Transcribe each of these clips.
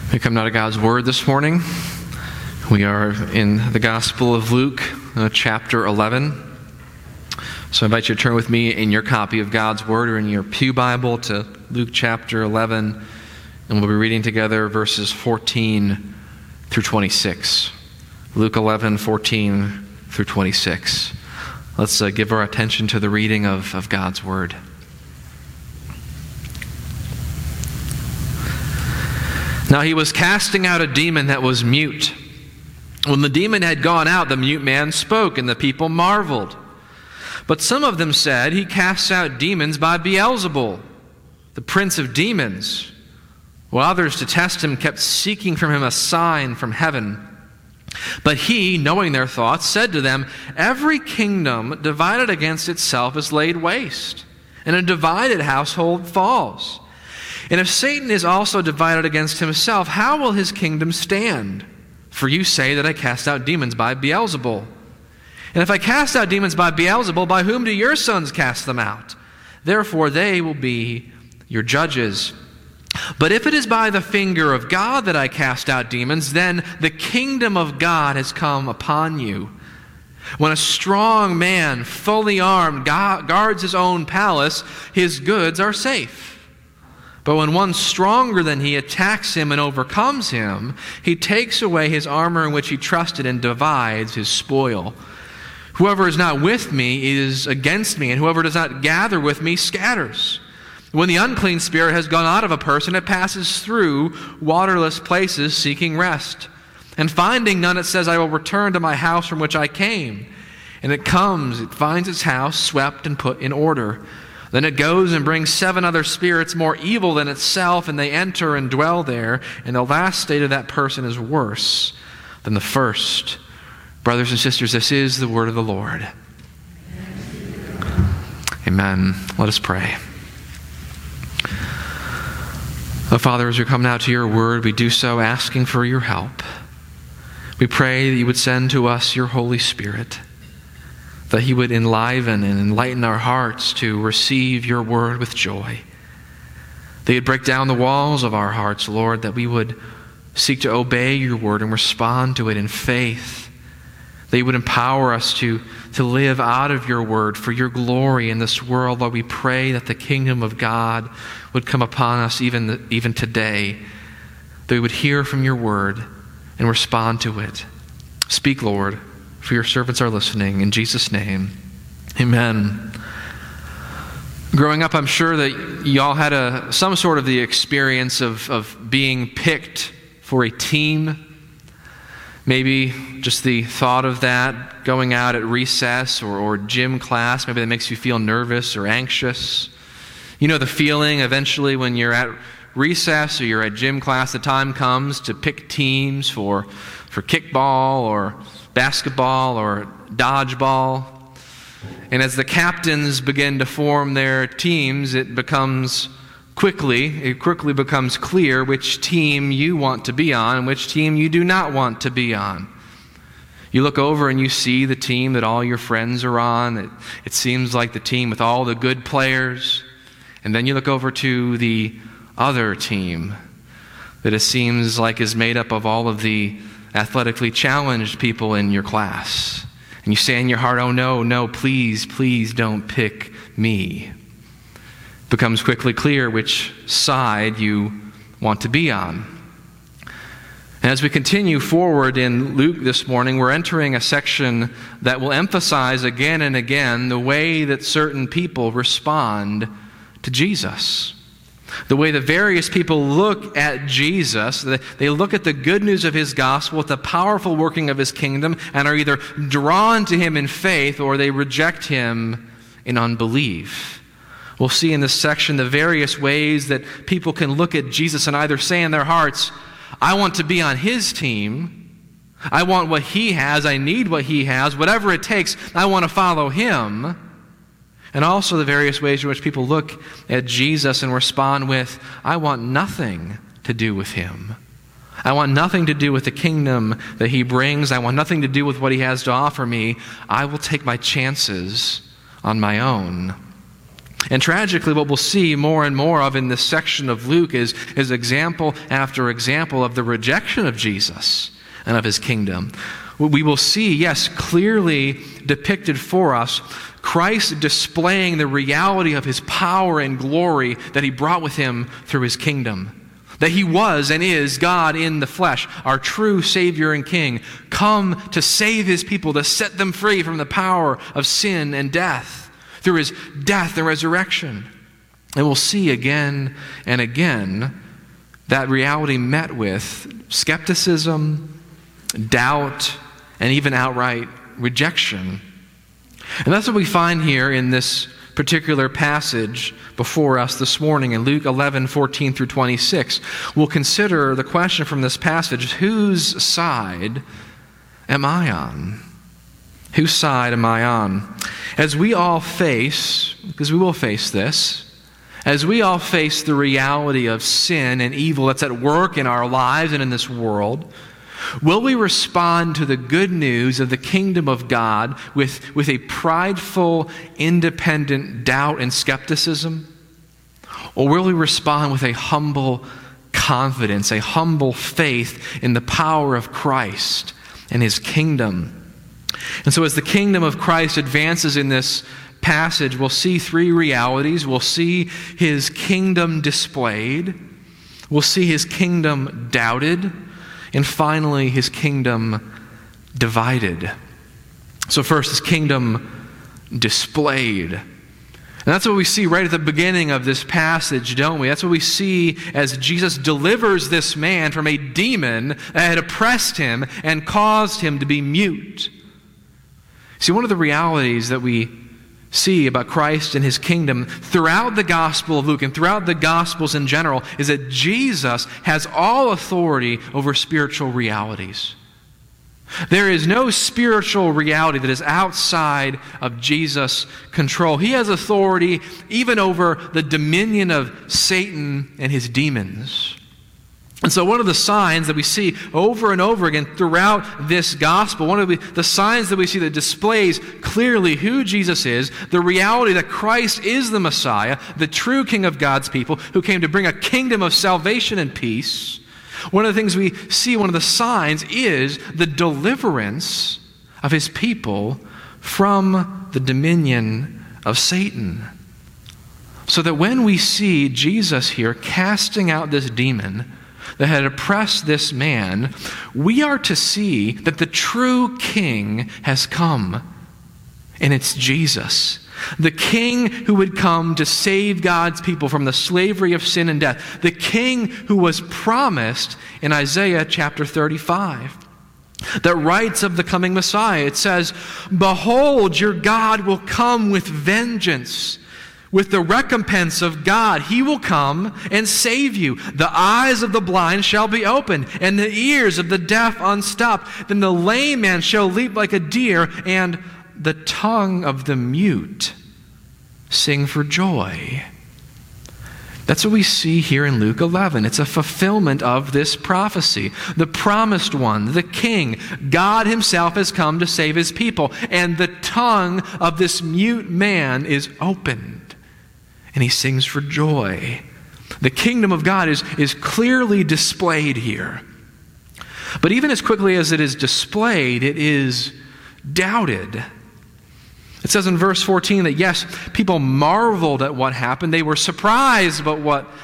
We come now to God's Word this morning. We are in the Gospel of Luke, chapter 11. So I invite you to turn with me in your copy of God's Word or in your pew Bible to Luke chapter 11, and we'll be reading together verses 14 through 26. Luke 11, 14 through 26. Let's give our attention to the reading of God's Word. Now he was casting out a demon that was mute. When the demon had gone out, the mute man spoke, and the people marveled. But some of them said, "He casts out demons by Beelzebul, the prince of demons." While others, to test him, kept seeking from him a sign from heaven. But he, knowing their thoughts, said to them, "Every kingdom divided against itself is laid waste, and a divided household falls. And if Satan is also divided against himself, how will his kingdom stand? For you say that I cast out demons by Beelzebul. And if I cast out demons by Beelzebul, by whom do your sons cast them out? Therefore they will be your judges. But if it is by the finger of God that I cast out demons, then the kingdom of God has come upon you. When a strong man, fully armed, guards his own palace, his goods are safe. But when one stronger than he attacks him and overcomes him, he takes away his armor in which he trusted and divides his spoil. Whoever is not with me is against me, and whoever does not gather with me scatters. When the unclean spirit has gone out of a person, it passes through waterless places seeking rest. And finding none, it says, "I will return to my house from which I came." And it comes, it finds its house swept and put in order. Then it goes and brings 7 other spirits more evil than itself, and they enter and dwell there. And the last state of that person is worse than the first. Brothers and sisters, this is the word of the Lord. Amen. Let us pray. Oh, Father, as we come now to your word, we do so asking for your help. We pray that you would send to us your Holy Spirit, that he would enliven and enlighten our hearts to receive your word with joy. That you'd break down the walls of our hearts, Lord, that we would seek to obey your word and respond to it in faith. That you would empower us to live out of your word for your glory in this world. Lord, we pray that the kingdom of God would come upon us even today. That we would hear from your word and respond to it. Speak, Lord, for your servants are listening. In Jesus' name, amen. Growing up, I'm sure that y'all had some sort of the experience of being picked for a team. Maybe just the thought of that, going out at recess or gym class, maybe that makes you feel nervous or anxious. You know the feeling eventually when you're at recess or you're at gym class, the time comes to pick teams for kickball or basketball or dodgeball. And as the captains begin to form their teams, it quickly becomes clear which team you want to be on and which team you do not want to be on. You look over and you see the team that all your friends are on. It seems like the team with all the good players. And then you look over to the other team that it seems like is made up of all of the athletically challenged people in your class. And you say in your heart, "Oh no, please don't pick me." It becomes quickly clear which side you want to be on. And as we continue forward in Luke this morning, we're entering a section that will emphasize again and again the way that certain people respond to Jesus. The way the various people look at Jesus, they look at the good news of his gospel, at the powerful working of his kingdom, and are either drawn to him in faith or they reject him in unbelief. We'll see in this section the various ways that people can look at Jesus and either say in their hearts, "I want to be on his team. I want what he has. I need what he has. Whatever it takes, I want to follow him." And also the various ways in which people look at Jesus and respond with, "I want nothing to do with him. I want nothing to do with the kingdom that he brings. I want nothing to do with what he has to offer me. I will take my chances on my own." And tragically, what we'll see more and more of in this section of Luke is example after example of the rejection of Jesus and of his kingdom. We will see, yes, clearly depicted for us, Christ displaying the reality of his power and glory that he brought with him through his kingdom. That he was and is God in the flesh, our true Savior and King, come to save his people, to set them free from the power of sin and death through his death and resurrection. And we'll see again and again that reality met with skepticism, doubt, and even outright rejection. And that's what we find here in this particular passage before us this morning in Luke 11:14 through 26. We'll consider the question from this passage, whose side am I on? Whose side am I on? As we all face, because we will face this, as we all face the reality of sin and evil that's at work in our lives and in this world, will we respond to the good news of the kingdom of God with a prideful, independent doubt and skepticism? Or will we respond with a humble confidence, a humble faith in the power of Christ and his kingdom? And so as the kingdom of Christ advances in this passage, we'll see three realities. We'll see his kingdom displayed. We'll see his kingdom doubted. And finally, his kingdom divided. So first, his kingdom displayed. And that's what we see right at the beginning of this passage, don't we? That's what we see as Jesus delivers this man from a demon that had oppressed him and caused him to be mute. See, one of the realities that we see about Christ and his kingdom throughout the Gospel of Luke and throughout the Gospels in general is that Jesus has all authority over spiritual realities. There is no spiritual reality that is outside of Jesus' control. He has authority even over the dominion of Satan and his demons. And so one of the signs that we see over and over again throughout this gospel, one of the signs that we see that displays clearly who Jesus is, the reality that Christ is the Messiah, the true King of God's people, who came to bring a kingdom of salvation and peace. One of the things we see, one of the signs, is the deliverance of his people from the dominion of Satan. So that when we see Jesus here casting out this demon that had oppressed this man, we are to see that the true king has come. And it's Jesus. The king who would come to save God's people from the slavery of sin and death. The king who was promised in Isaiah chapter 35. That writes of the coming Messiah. It says, "Behold, your God will come with vengeance. With the recompense of God, he will come and save you. The eyes of the blind shall be opened, and the ears of the deaf unstopped. Then the lame man shall leap like a deer, and the tongue of the mute sing for joy." That's what we see here in Luke 11. It's a fulfillment of this prophecy. The promised one, the king, God himself has come to save his people, and the tongue of this mute man is opened. And he sings for joy. The kingdom of God is clearly displayed here. But even as quickly as it is displayed, it is doubted. It says in verse 14 that yes, people marveled at what happened. They were surprised by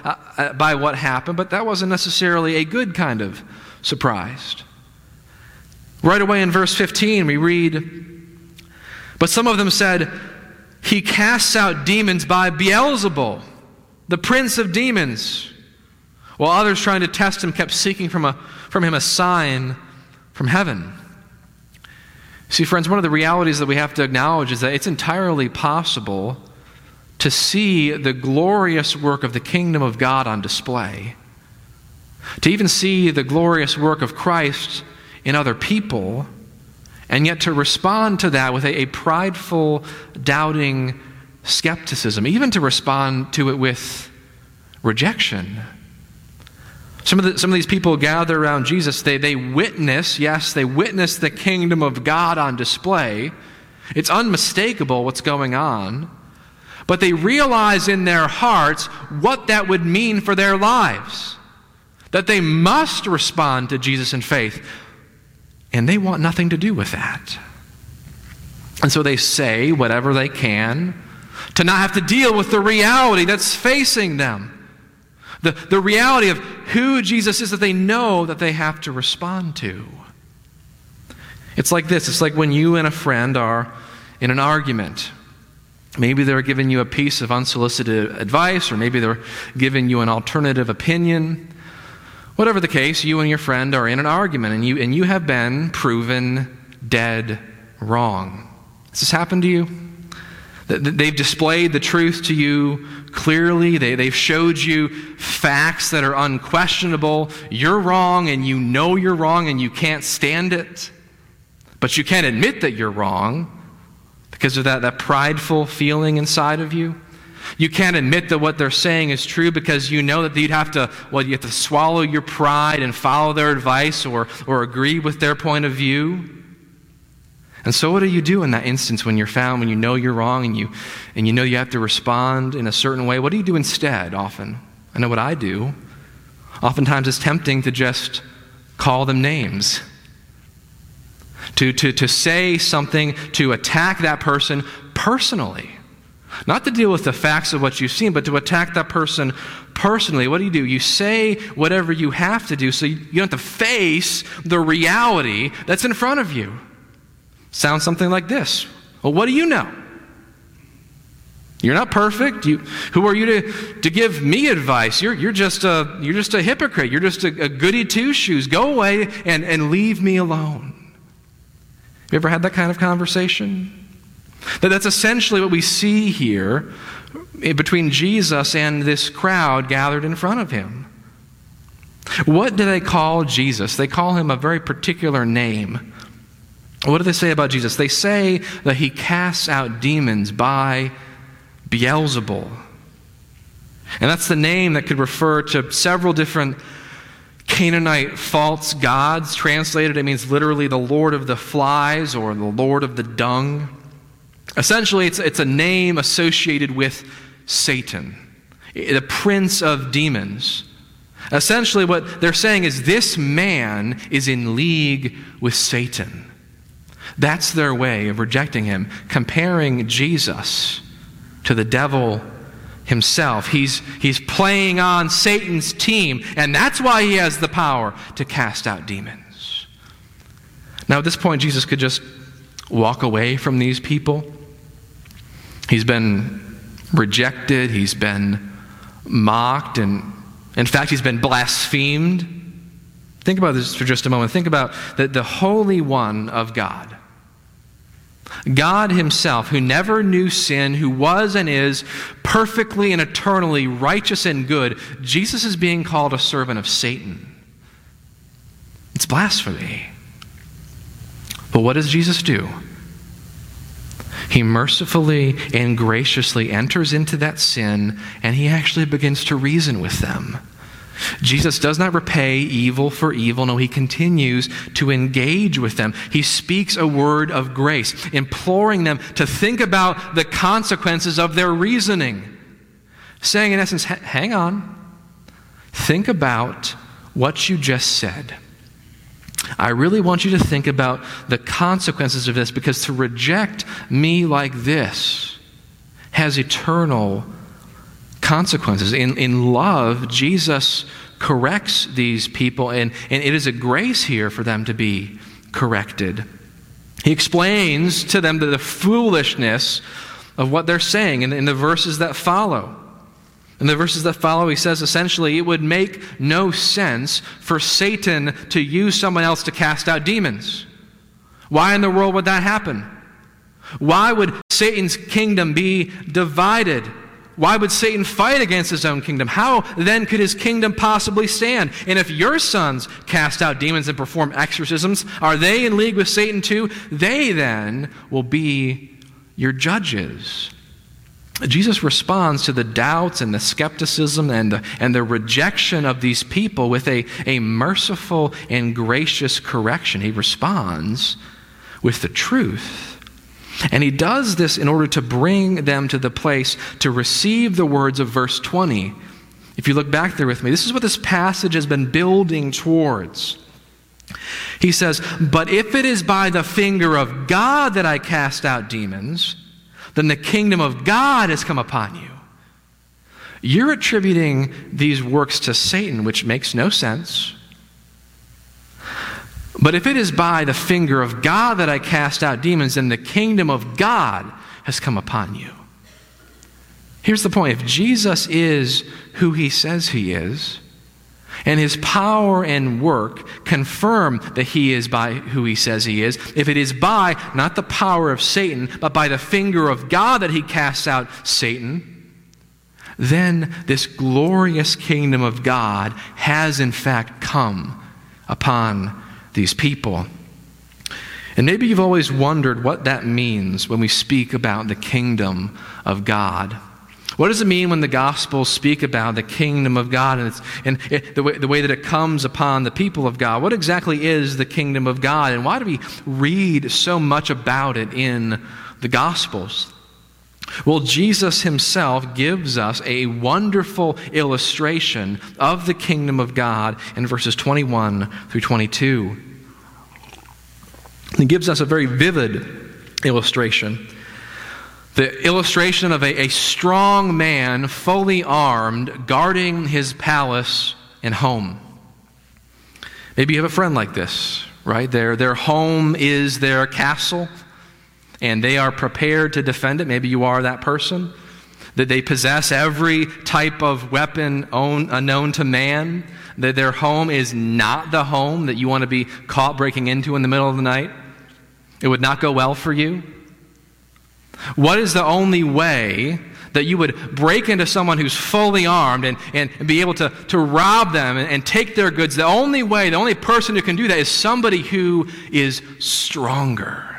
what happened, but that wasn't necessarily a good kind of surprise. Right away in verse 15 we read, "But some of them said, 'He casts out demons by Beelzebul, the prince of demons.' While others trying to test him kept seeking from him a sign from heaven." See, friends, one of the realities that we have to acknowledge is that it's entirely possible to see the glorious work of the kingdom of God on display. To even see the glorious work of Christ in other people, and yet to respond to that with a prideful, doubting skepticism, even to respond to it with rejection. Some of these people gather around Jesus. They witness the kingdom of God on display. It's unmistakable what's going on. But they realize in their hearts what that would mean for their lives. That they must respond to Jesus in faith. And they want nothing to do with that. And so they say whatever they can to not have to deal with the reality that's facing them. The reality of who Jesus is that they know that they have to respond to. It's like this. It's like when you and a friend are in an argument. Maybe they're giving you a piece of unsolicited advice, or maybe they're giving you an alternative opinion. Whatever the case, you and your friend are in an argument, and you have been proven dead wrong. Has this happened to you? They've displayed the truth to you clearly. They've showed you facts that are unquestionable. You're wrong, and you know you're wrong, and you can't stand it. But you can't admit that you're wrong because of that prideful feeling inside of you. You can't admit that what they're saying is true because you know that you have to swallow your pride and follow their advice or agree with their point of view. And so what do you do in that instance when you know you're wrong and you know you have to respond in a certain way? What do you do instead often? I know what I do. Oftentimes it's tempting to just call them names. To say something, to attack that person personally. Not to deal with the facts of what you've seen, but to attack that person personally. What do? You say whatever you have to do so you don't have to face the reality that's in front of you. Sounds something like this. Well, what do you know? You're not perfect. Who are you to give me advice? You're just a hypocrite. You're just a goody two-shoes. Go away and leave me alone. Have you ever had that kind of conversation? That's essentially what we see here between Jesus and this crowd gathered in front of him. What do they call Jesus? They call him a very particular name. What do they say about Jesus? They say that he casts out demons by Beelzebul. And that's the name that could refer to several different Canaanite false gods. Translated, it means literally the Lord of the flies or the Lord of the dung. Essentially, it's a name associated with Satan, the prince of demons. Essentially, what they're saying is this man is in league with Satan. That's their way of rejecting him, comparing Jesus to the devil himself. He's playing on Satan's team, and that's why he has the power to cast out demons. Now, at this point, Jesus could just walk away from these people. He's been rejected. He's been mocked, and in fact, he's been blasphemed. Think about this for just a moment. Think about the Holy One of God. God himself, who never knew sin, who was and is perfectly and eternally righteous and good, Jesus is being called a servant of Satan. It's blasphemy. But what does Jesus do? He mercifully and graciously enters into that sin, and he actually begins to reason with them. Jesus does not repay evil for evil. No, he continues to engage with them. He speaks a word of grace, imploring them to think about the consequences of their reasoning. Saying, in essence, hang on. Think about what you just said. I really want you to think about the consequences of this, because to reject me like this has eternal consequences. In love, Jesus corrects these people, and it is a grace here for them to be corrected. He explains to them the foolishness of what they're saying in the verses that follow. In the verses that follow, he says essentially, it would make no sense for Satan to use someone else to cast out demons. Why in the world would that happen? Why would Satan's kingdom be divided? Why would Satan fight against his own kingdom? How then could his kingdom possibly stand? And if your sons cast out demons and perform exorcisms, are they in league with Satan too? They then will be your judges. Jesus responds to the doubts and the skepticism and the rejection of these people with a merciful and gracious correction. He responds with the truth. And he does this in order to bring them to the place to receive the words of verse 20. If you look back there with me, this is what this passage has been building towards. He says, "But if it is by the finger of God that I cast out demons, then the kingdom of God has come upon you." You're attributing these works to Satan, which makes no sense. "But if it is by the finger of God that I cast out demons, then the kingdom of God has come upon you." Here's the point. If Jesus is who he says he is, and his power and work confirm that he is by who he says he is, if it is by not the power of Satan, but by the finger of God that he casts out Satan, then this glorious kingdom of God has in fact come upon these people. And maybe you've always wondered what that means when we speak about the kingdom of God. What does it mean when the Gospels speak about the kingdom of God and the way that it comes upon the people of God? What exactly is the kingdom of God, and why do we read so much about it in the Gospels? Well, Jesus himself gives us a wonderful illustration of the kingdom of God in verses 21 through 22. He gives us a very vivid illustration. The illustration of a strong man, fully armed, guarding his palace and home. Maybe you have a friend like this, right? Their home is their castle, and they are prepared to defend it. Maybe you are that person. That they possess every type of weapon unknown to man. That their home is not the home that you want to be caught breaking into in the middle of the night. It would not go well for you. What is the only way that you would break into someone who's fully armed and be able to rob them and take their goods? The only way, the only person who can do that is somebody who is stronger.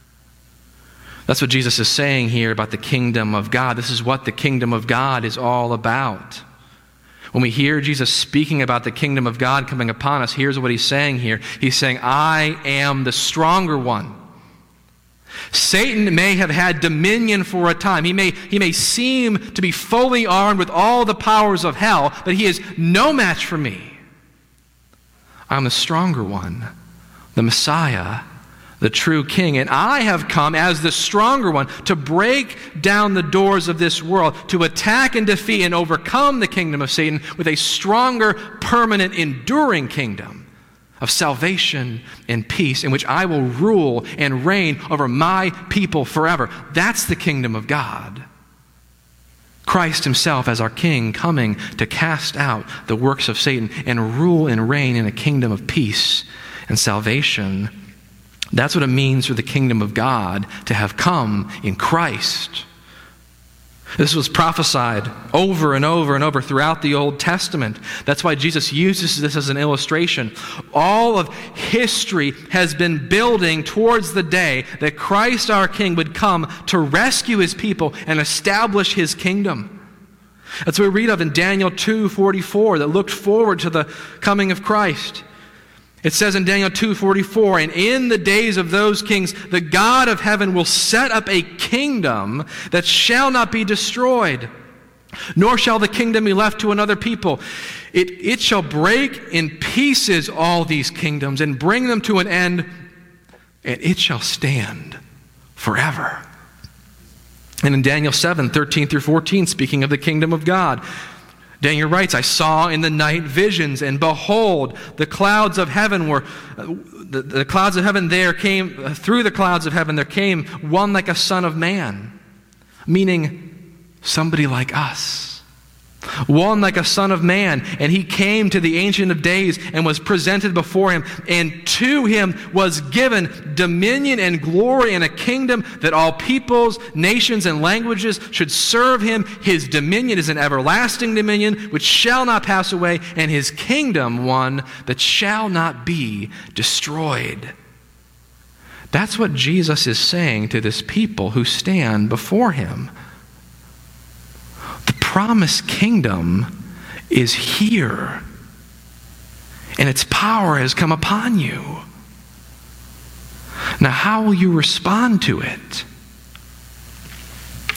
That's what Jesus is saying here about the kingdom of God. This is what the kingdom of God is all about. When we hear Jesus speaking about the kingdom of God coming upon us, here's what he's saying here. He's saying, I am the stronger one. Satan may have had dominion for a time. He may seem to be fully armed with all the powers of hell, but he is no match for me. I'm the stronger one, the Messiah, the true King, and I have come as the stronger one to break down the doors of this world, to attack and defeat and overcome the kingdom of Satan with a stronger, permanent, enduring kingdom of salvation and peace in which I will rule and reign over my people forever. That's the kingdom of God. Christ himself as our King coming to cast out the works of Satan and rule and reign in a kingdom of peace and salvation. That's what it means for the kingdom of God to have come in Christ. This was prophesied over and over and over throughout the Old Testament. That's why Jesus uses this as an illustration. All of history has been building towards the day that Christ our King would come to rescue his people and establish his kingdom. That's what we read of in Daniel 2:44 that looked forward to the coming of Christ. It says in Daniel 2:44, and in the days of those kings, the God of heaven will set up a kingdom that shall not be destroyed, nor shall the kingdom be left to another people. It shall break in pieces all these kingdoms and bring them to an end, and it shall stand forever. And in Daniel 7:13 through 14, speaking of the kingdom of God, Daniel writes, I saw in the night visions, and behold, the clouds of heaven were, the clouds of heaven there came, through the clouds of heaven there came one like a son of man, meaning somebody like us. One like a son of man, and he came to the Ancient of Days and was presented before him, and to him was given dominion and glory and a kingdom that all peoples, nations, and languages should serve him. His dominion is an everlasting dominion which shall not pass away, and his kingdom one that shall not be destroyed. That's what Jesus is saying to this people who stand before him. The promised kingdom is here, and its power has come upon you. Now, how will you respond to it?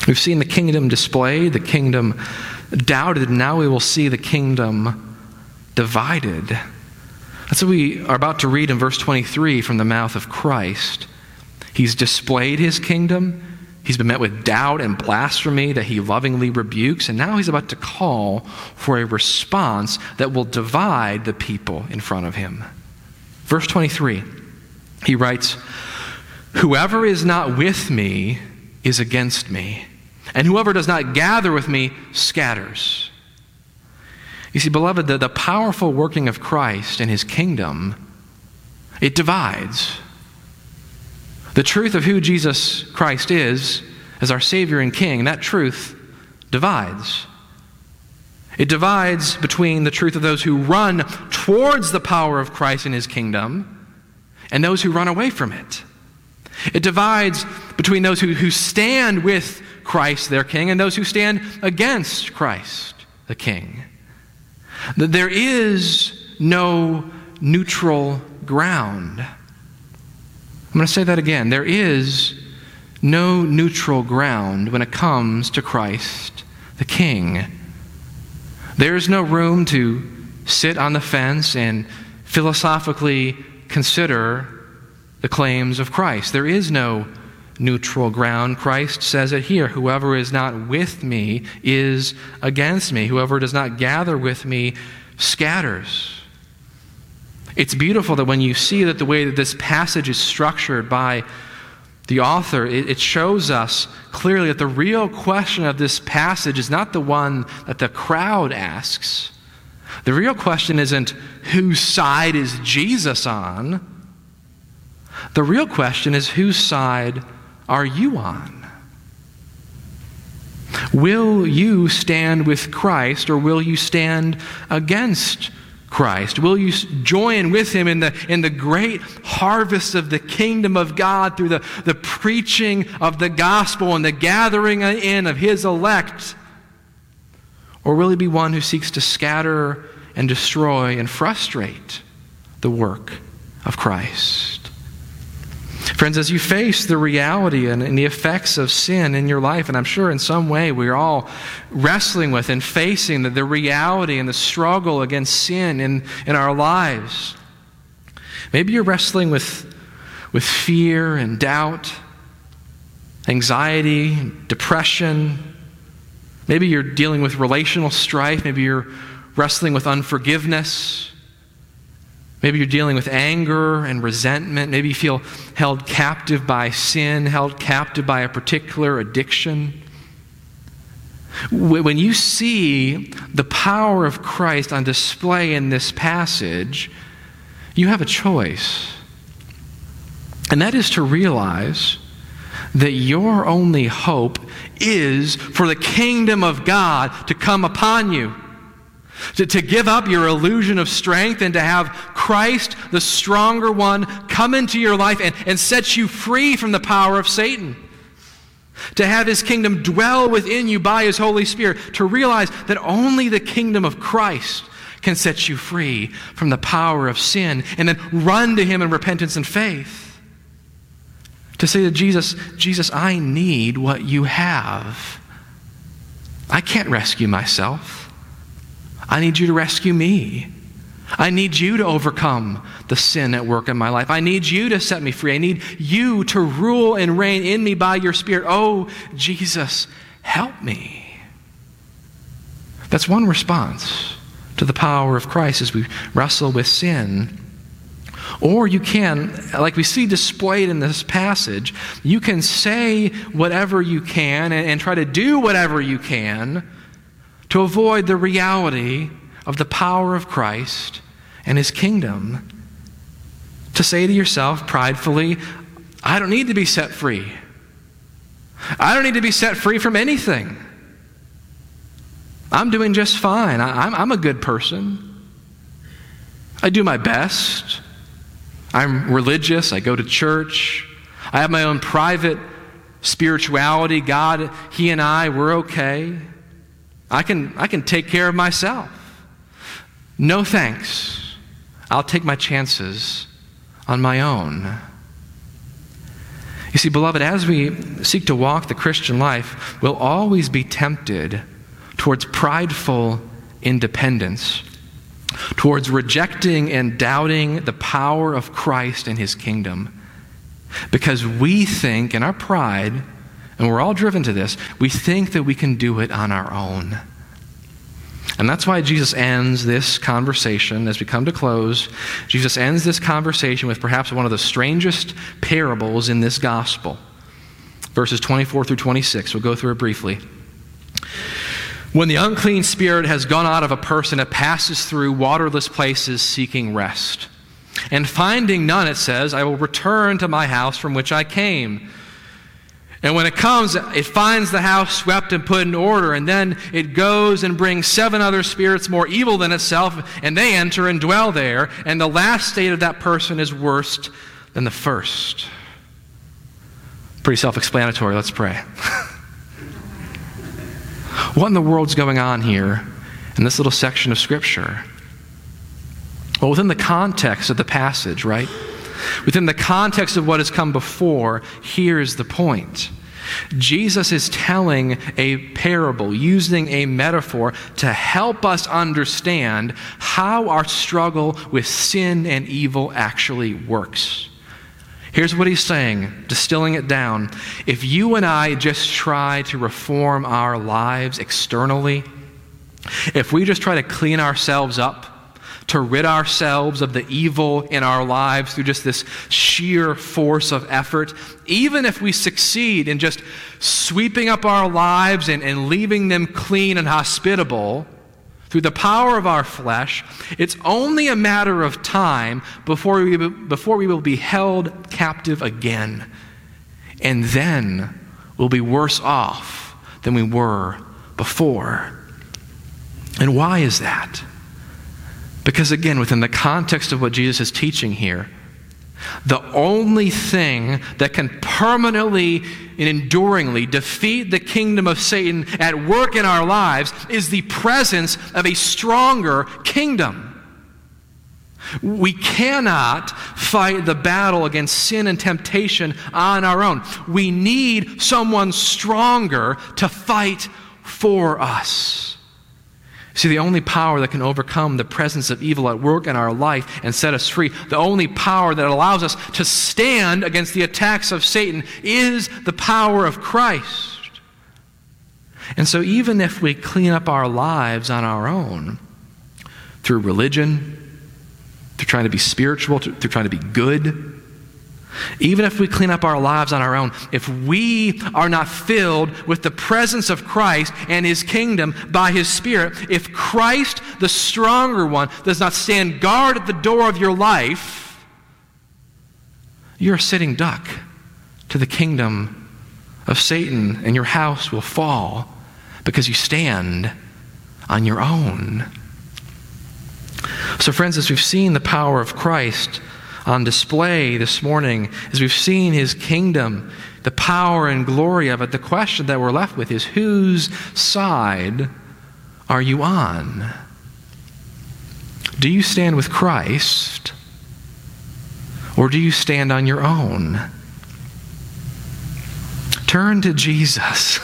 We've seen the kingdom displayed, the kingdom doubted, and now we will see the kingdom divided. That's what we are about to read in verse 23 from the mouth of Christ. He's displayed his kingdom. He's been met with doubt and blasphemy that he lovingly rebukes, and now he's about to call for a response that will divide the people in front of him. Verse 23, he writes, "Whoever is not with me is against me, and whoever does not gather with me scatters." You see, beloved, the powerful working of Christ and his kingdom, it divides. The truth of who Jesus Christ is as our Savior and King, that truth divides. It divides between the truth of those who run towards the power of Christ and his kingdom and those who run away from it. It divides between those who stand with Christ, their King, and those who stand against Christ, the King. There is no neutral ground. I'm going to say that again. There is no neutral ground when it comes to Christ, the King. There is no room to sit on the fence and philosophically consider the claims of Christ. There is no neutral ground. Christ says it here, "Whoever is not with me is against me. Whoever does not gather with me scatters." It's beautiful that when you see that the way that this passage is structured by the author, it shows us clearly that the real question of this passage is not the one that the crowd asks. The real question isn't whose side is Jesus on. The real question is whose side are you on? Will you stand with Christ or will you stand against Christ? Will you join with him in the great harvest of the kingdom of God through the preaching of the gospel and the gathering in of his elect? Or will he be one who seeks to scatter and destroy and frustrate the work of Christ? Friends, as you face the reality and the effects of sin in your life, and I'm sure in some way we're all wrestling with and facing the reality and the struggle against sin in our lives. Maybe you're wrestling with fear and doubt, anxiety, depression. Maybe you're dealing with relational strife. Maybe you're wrestling with unforgiveness. Maybe you're dealing with anger and resentment. Maybe you feel held captive by sin, held captive by a particular addiction. When you see the power of Christ on display in this passage, you have a choice. And that is to realize that your only hope is for the kingdom of God to come upon you. To give up your illusion of strength and to have Christ, the stronger one, come into your life and set you free from the power of Satan. To have his kingdom dwell within you by his Holy Spirit. To realize that only the kingdom of Christ can set you free from the power of sin. And then run to him in repentance and faith. To say to Jesus, I need what you have. I can't rescue myself. I need you to rescue me. I need you to overcome the sin at work in my life. I need you to set me free. I need you to rule and reign in me by your Spirit. Oh, Jesus, help me. That's one response to the power of Christ as we wrestle with sin. Or you can, like we see displayed in this passage, you can say whatever you can and try to do whatever you can to avoid the reality of the power of Christ and his kingdom. To say to yourself pridefully, I don't need to be set free. I don't need to be set free from anything. I'm doing just fine. I'm a good person. I do my best. I'm religious. I go to church. I have my own private spirituality. God, he and I, we're okay. I can take care of myself. No thanks. I'll take my chances on my own. You see, beloved, as we seek to walk the Christian life, we'll always be tempted towards prideful independence, towards rejecting and doubting the power of Christ and his kingdom. Because we think, in our pride, and we're all driven to this, we think that we can do it on our own. And that's why Jesus ends this conversation, as we come to close, Jesus ends this conversation with perhaps one of the strangest parables in this gospel. Verses 24 through 26. We'll go through it briefly. When the unclean spirit has gone out of a person, it passes through waterless places seeking rest. And finding none, it says, I will return to my house from which I came. And when it comes, it finds the house swept and put in order, and then it goes and brings 7 other spirits more evil than itself, and they enter and dwell there, and the last state of that person is worse than the first. Pretty self-explanatory. Let's pray. What in the world's going on here in this little section of Scripture? Well, within the context of the passage, right? Within the context of what has come before, here's the point. Jesus is telling a parable, using a metaphor to help us understand how our struggle with sin and evil actually works. Here's what he's saying, distilling it down. If you and I just try to reform our lives externally, if we just try to clean ourselves up, to rid ourselves of the evil in our lives through just this sheer force of effort, even if we succeed in just sweeping up our lives and leaving them clean and hospitable through the power of our flesh, it's only a matter of time before we will be held captive again. And then we'll be worse off than we were before. And why is that? Because again, within the context of what Jesus is teaching here, the only thing that can permanently and enduringly defeat the kingdom of Satan at work in our lives is the presence of a stronger kingdom. We cannot fight the battle against sin and temptation on our own. We need someone stronger to fight for us. See, the only power that can overcome the presence of evil at work in our life and set us free, the only power that allows us to stand against the attacks of Satan is the power of Christ. And so even if we clean up our lives on our own, through religion, through trying to be spiritual, through trying to be good, even if we clean up our lives on our own, if we are not filled with the presence of Christ and his kingdom by his Spirit, if Christ, the stronger one, does not stand guard at the door of your life, you're a sitting duck to the kingdom of Satan, and your house will fall because you stand on your own. So friends, as we've seen the power of Christ on display this morning, as we've seen his kingdom, the power and glory of it, the question that we're left with is, whose side are you on? Do you stand with Christ, or do you stand on your own? Turn to Jesus.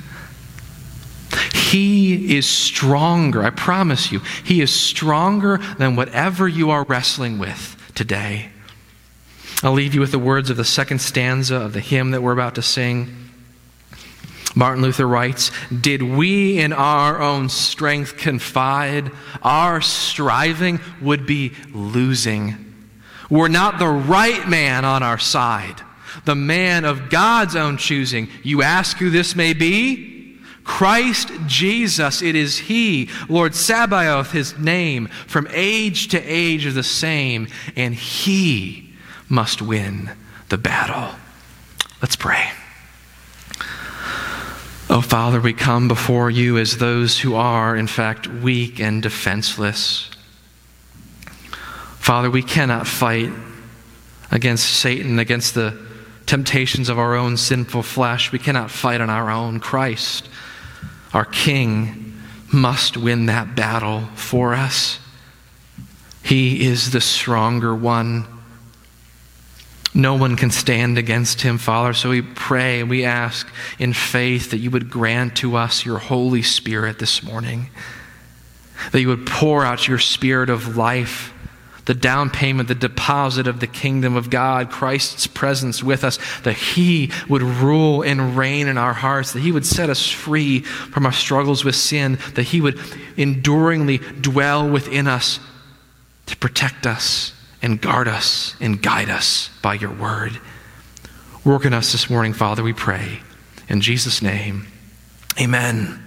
He is stronger, I promise you. He is stronger than whatever you are wrestling with today. I'll leave you with the words of the second stanza of the hymn that we're about to sing. Martin Luther writes, "Did we in our own strength confide, our striving would be losing. Were not the right man on our side, the man of God's own choosing. You ask who this may be? Christ Jesus, it is he. Lord Sabaoth, his name. From age to age is the same, and he must win the battle." Let's pray. Oh, Father, we come before you as those who are, in fact, weak and defenseless. Father, we cannot fight against Satan, against the temptations of our own sinful flesh. We cannot fight on our own. Christ, our King, must win that battle for us. He is the stronger one. No one can stand against him, Father. So we pray, we ask in faith that you would grant to us your Holy Spirit this morning, that you would pour out your Spirit of life, the down payment, the deposit of the kingdom of God, Christ's presence with us, that he would rule and reign in our hearts, that he would set us free from our struggles with sin, that he would enduringly dwell within us to protect us and guard us and guide us by your word. Work in us this morning, Father, we pray. In Jesus' name, amen.